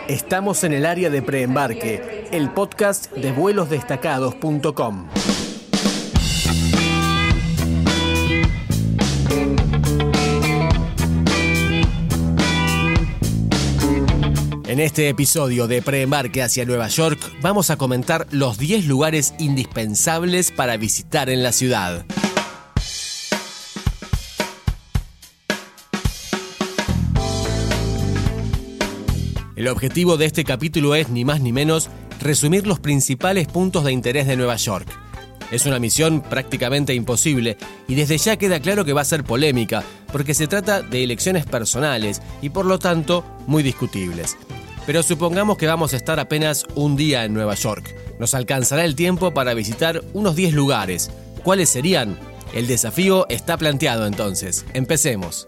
Estamos en el área de preembarque, el podcast de vuelosdestacados.com. En este episodio de Preembarque hacia Nueva York vamos a comentar los 10 lugares indispensables para visitar en la ciudad. El objetivo de este capítulo es, ni más ni menos, resumir los principales puntos de interés de Nueva York. Es una misión prácticamente imposible y desde ya queda claro que va a ser polémica, porque se trata de elecciones personales y por lo tanto muy discutibles. Pero supongamos que vamos a estar apenas un día en Nueva York. Nos alcanzará el tiempo para visitar unos 10 lugares. ¿Cuáles serían? El desafío está planteado entonces. Empecemos.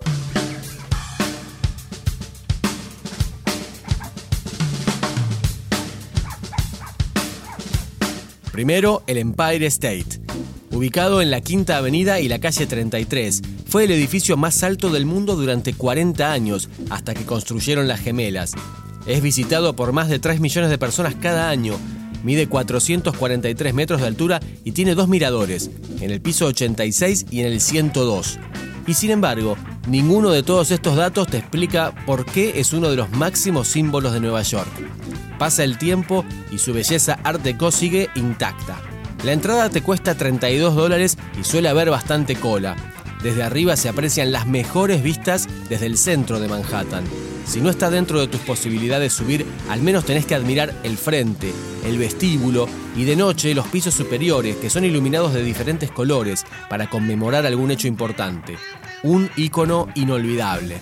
Primero, el Empire State. Ubicado en la Quinta Avenida y la calle 33, fue el edificio más alto del mundo durante 40 años, hasta que construyeron las gemelas. Es visitado por más de 3 millones de personas cada año, mide 443 metros de altura y tiene 2 miradores, en el piso 86 y en el 102. Y sin embargo, ninguno de todos estos datos te explica por qué es uno de los máximos símbolos de Nueva York. Pasa el tiempo y su belleza Art Deco sigue intacta. La entrada te cuesta $32 y suele haber bastante cola. Desde arriba se aprecian las mejores vistas desde el centro de Manhattan. Si no está dentro de tus posibilidades subir, al menos tenés que admirar el frente, el vestíbulo y de noche los pisos superiores, que son iluminados de diferentes colores para conmemorar algún hecho importante. Un ícono inolvidable.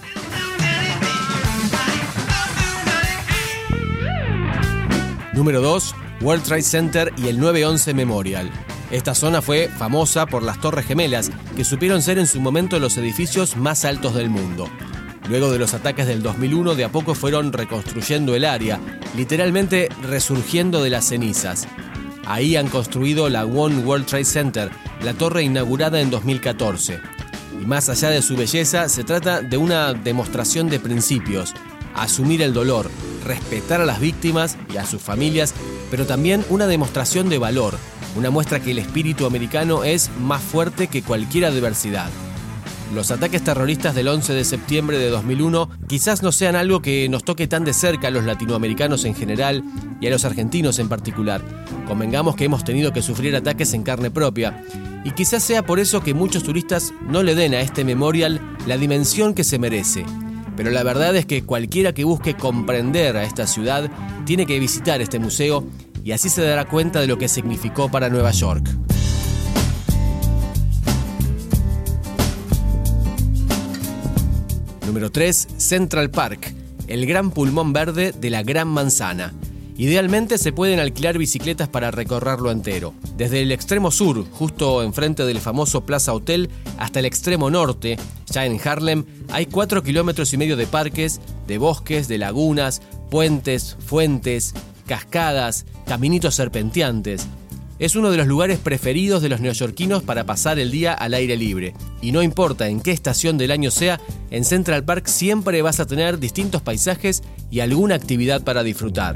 Número 2, World Trade Center y el 9/11 Memorial. Esta zona fue famosa por las Torres Gemelas, que supieron ser en su momento los edificios más altos del mundo. Luego de los ataques del 2001, de a poco fueron reconstruyendo el área, literalmente resurgiendo de las cenizas. Ahí han construido la One World Trade Center, la torre inaugurada en 2014. Y más allá de su belleza, se trata de una demostración de principios: asumir el dolor, respetar a las víctimas y a sus familias, pero también una demostración de valor, una muestra que el espíritu americano es más fuerte que cualquier adversidad. Los ataques terroristas del 11 de septiembre de 2001 quizás no sean algo que nos toque tan de cerca a los latinoamericanos en general y a los argentinos en particular. Convengamos que hemos tenido que sufrir ataques en carne propia, y quizás sea por eso que muchos turistas no le den a este memorial la dimensión que se merece. Pero la verdad es que cualquiera que busque comprender a esta ciudad tiene que visitar este museo y así se dará cuenta de lo que significó para Nueva York. Número 3, Central Park, el gran pulmón verde de la Gran Manzana. Idealmente se pueden alquilar bicicletas para recorrerlo entero. Desde el extremo sur, justo enfrente del famoso Plaza Hotel, hasta el extremo norte, ya en Harlem, hay 4,5 kilómetros de parques, de bosques, de lagunas, puentes, fuentes, cascadas, caminitos serpenteantes. Es uno de los lugares preferidos de los neoyorquinos para pasar el día al aire libre. Y no importa en qué estación del año sea, en Central Park siempre vas a tener distintos paisajes y alguna actividad para disfrutar.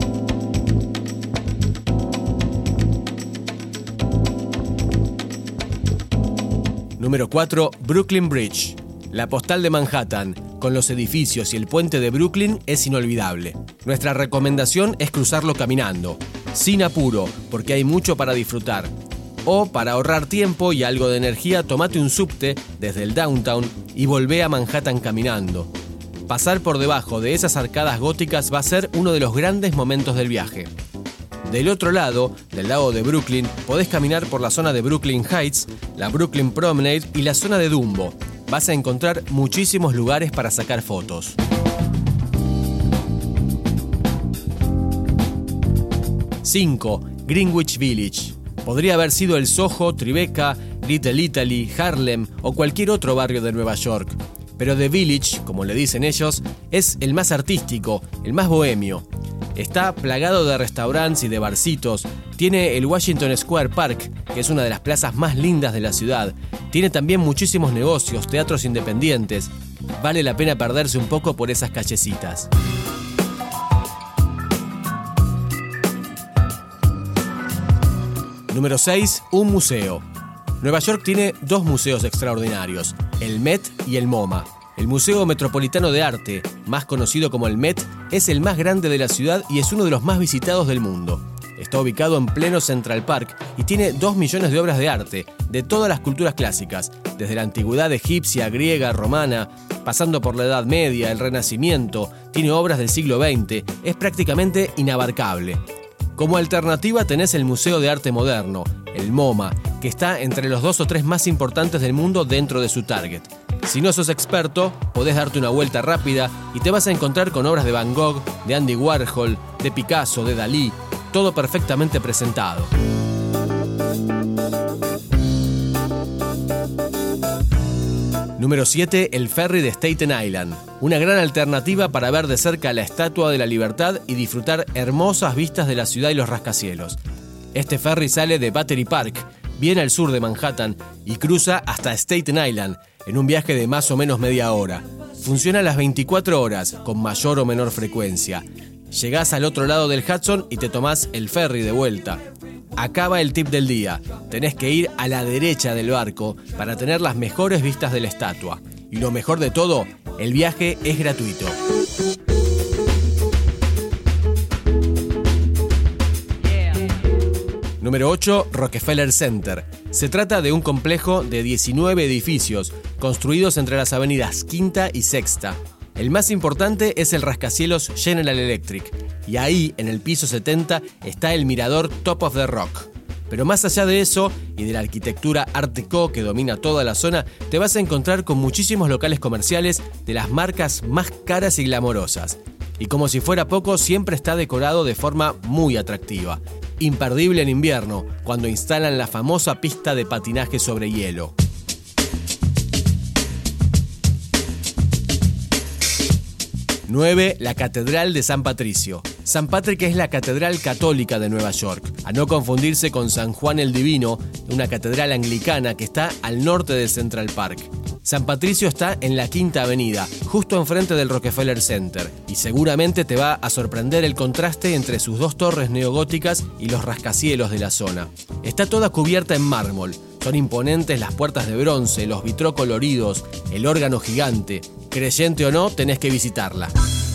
Número 4, Brooklyn Bridge. La postal de Manhattan, con los edificios y el puente de Brooklyn, es inolvidable. Nuestra recomendación es cruzarlo caminando, sin apuro, porque hay mucho para disfrutar. O, para ahorrar tiempo y algo de energía, tomate un subte desde el downtown y volvé a Manhattan caminando. Pasar por debajo de esas arcadas góticas va a ser uno de los grandes momentos del viaje. Del otro lado, del lado de Brooklyn, podés caminar por la zona de Brooklyn Heights, la Brooklyn Promenade y la zona de Dumbo. Vas a encontrar muchísimos lugares para sacar fotos. ¡5. Greenwich Village. Podría haber sido el Soho, Tribeca, Little Italy, Harlem o cualquier otro barrio de Nueva York. Pero The Village, como le dicen ellos, es el más artístico, el más bohemio. Está plagado de restaurantes y de barcitos. Tiene el Washington Square Park, que es una de las plazas más lindas de la ciudad. Tiene también muchísimos negocios, teatros independientes. Vale la pena perderse un poco por esas callecitas. Número 6. Un museo. Nueva York tiene 2 museos extraordinarios, el Met y el MoMA. El Museo Metropolitano de Arte, más conocido como el Met, es el más grande de la ciudad y es uno de los más visitados del mundo. Está ubicado en pleno Central Park y tiene 2 millones de obras de arte de todas las culturas clásicas, desde la antigüedad egipcia, griega, romana, pasando por la Edad Media, el Renacimiento, tiene obras del siglo XX, es prácticamente inabarcable. Como alternativa tenés el Museo de Arte Moderno, el MoMA, que está entre los 2 o 3 más importantes del mundo dentro de su target. Si no sos experto, podés darte una vuelta rápida y te vas a encontrar con obras de Van Gogh, de Andy Warhol, de Picasso, de Dalí, todo perfectamente presentado. Número 7. El ferry de Staten Island. Una gran alternativa para ver de cerca la Estatua de la Libertad y disfrutar hermosas vistas de la ciudad y los rascacielos. Este ferry sale de Battery Park, bien al sur de Manhattan, y cruza hasta Staten Island, en un viaje de más o menos media hora. Funciona a las 24 horas, con mayor o menor frecuencia. Llegás al otro lado del Hudson y te tomás el ferry de vuelta. Acá va el tip del día. Tenés que ir a la derecha del barco para tener las mejores vistas de la estatua. Y lo mejor de todo, el viaje es gratuito. Número 8. Rockefeller Center. Se trata de un complejo de 19 edificios construidos entre las avenidas Quinta y Sexta. El más importante es el rascacielos General Electric, y ahí, en el piso 70, está el mirador Top of the Rock. Pero más allá de eso, y de la arquitectura Art Deco que domina toda la zona, te vas a encontrar con muchísimos locales comerciales de las marcas más caras y glamorosas. Y como si fuera poco, siempre está decorado de forma muy atractiva. Imperdible en invierno, cuando instalan la famosa pista de patinaje sobre hielo. La Catedral de San Patricio. San Patrick es la catedral católica de Nueva York, a no confundirse con San Juan el Divino, una catedral anglicana que está al norte de Central Park. San Patricio está en la Quinta Avenida, justo enfrente del Rockefeller Center, y seguramente te va a sorprender el contraste entre sus 2 torres neogóticas y los rascacielos de la zona. Está toda cubierta en mármol. Son imponentes las puertas de bronce, los vitró coloridos, el órgano gigante. Creyente o no, tenés que visitarla.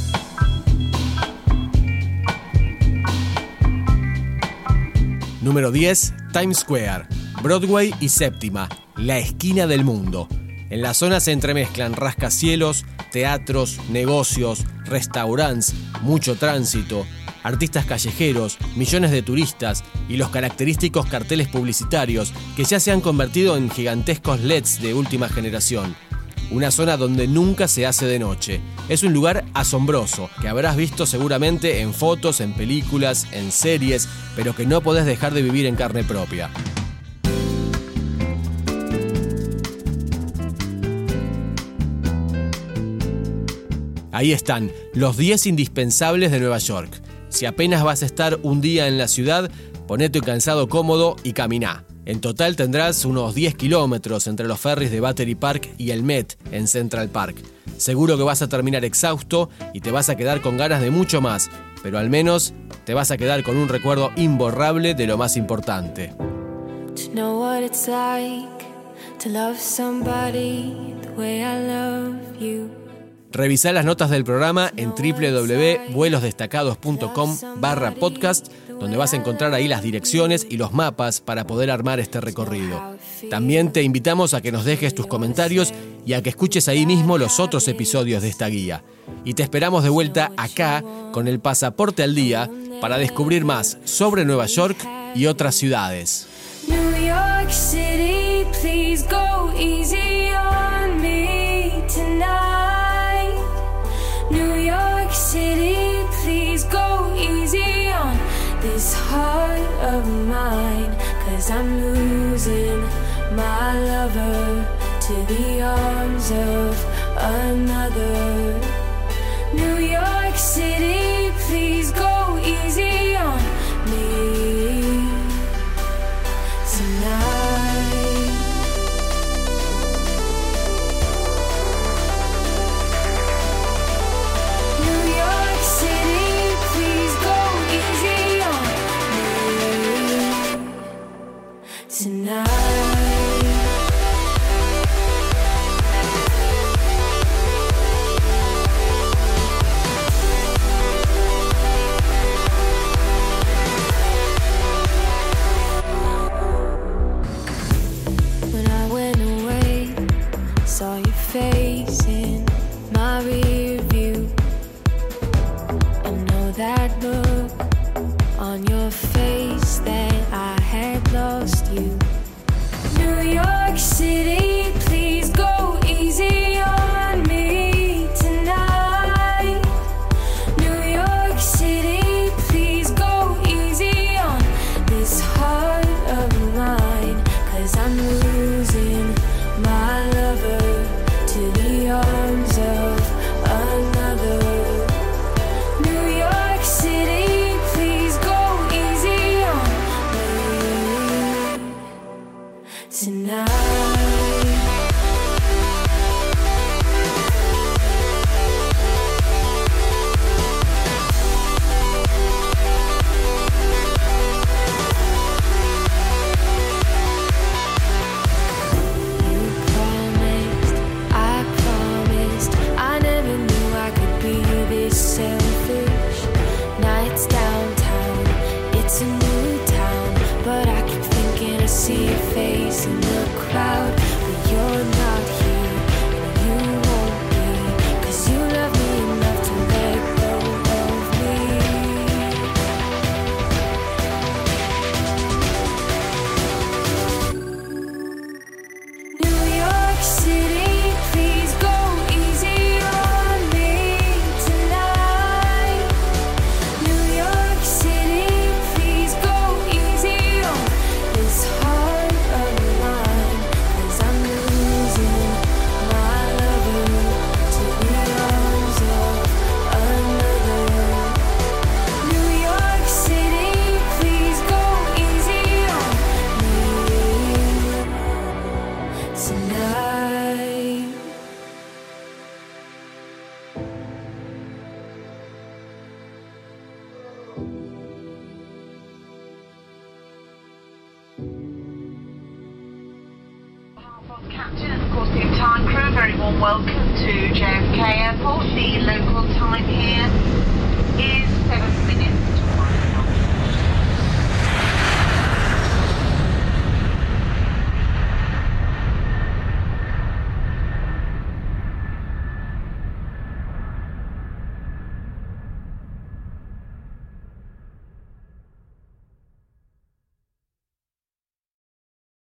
Número 10. Times Square. Broadway y Séptima, la esquina del mundo. En la zona se entremezclan rascacielos, teatros, negocios, restaurantes, mucho tránsito, artistas callejeros, millones de turistas y los característicos carteles publicitarios que ya se han convertido en gigantescos LEDs de última generación. Una zona donde nunca se hace de noche. Es un lugar asombroso, que habrás visto seguramente en fotos, en películas, en series, pero que no podés dejar de vivir en carne propia. Ahí están, los 10 indispensables de Nueva York. Si apenas vas a estar un día en la ciudad, ponete un calzado cómodo y caminá. En total tendrás unos 10 kilómetros entre los ferries de Battery Park y el Met en Central Park. Seguro que vas a terminar exhausto y te vas a quedar con ganas de mucho más, pero al menos te vas a quedar con un recuerdo imborrable de lo más importante. To know what it's like to love somebody the way I love you. Revisá las notas del programa en www.vuelosdestacados.com/podcast, donde vas a encontrar ahí las direcciones y los mapas para poder armar este recorrido. También te invitamos a que nos dejes tus comentarios y a que escuches ahí mismo los otros episodios de esta guía. Y te esperamos de vuelta acá con el Pasaporte al Día para descubrir más sobre Nueva York y otras ciudades. New York City, please go easy on me tonight. New York City, please go easy on this heart of mine, 'cause I'm losing my lover to the arms of another. New York City, please go easy on me tonight. your face in my rear view. I know that look on your face that I had lost you. New York City, please go easy on me tonight. New York City, please go easy on this heart of mine, 'cause I'm losing my lover to the arms of another. New York City, please go easy on me tonight. Selfish nights downtown, it's a new town, but I keep thinking I see your face in the crowd. But you're not here, and you won't be, 'cause you love me enough to let go of me. New York City, please go easy on me tonight. New York City, please go easy on this heart of mine, 'cause I'm losing my lover to the arms of another. New York City, please go easy on me tonight. Captain and of course the entire crew, very warm welcome to JFK Airport. The local time here is 7 minutes